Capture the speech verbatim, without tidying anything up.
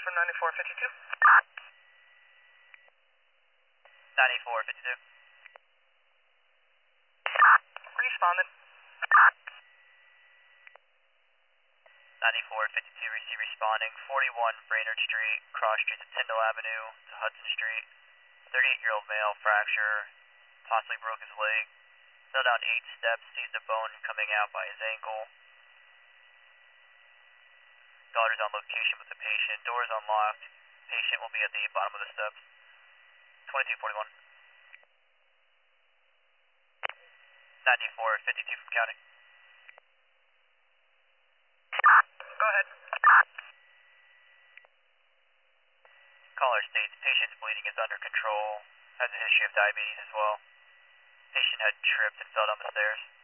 from ninety-four fifty-two. ninety-four fifty-two. Responded. ninety-four fifty-two, receive responding. forty-one Brainerd Street, cross street to Tyndall Avenue to Hudson Street. thirty-eight-year-old male, fracture, possibly broke his leg. Fell down eight steps, sees the bone coming out by his ankle. Daughter's on location with the patient. Door is unlocked. Patient will be at the bottom of the steps. twenty-two forty-one. ninety-four fifty-two from county. Go ahead. Caller states patient's bleeding is under control. Has a history of diabetes as well. Patient had tripped and fell down the stairs.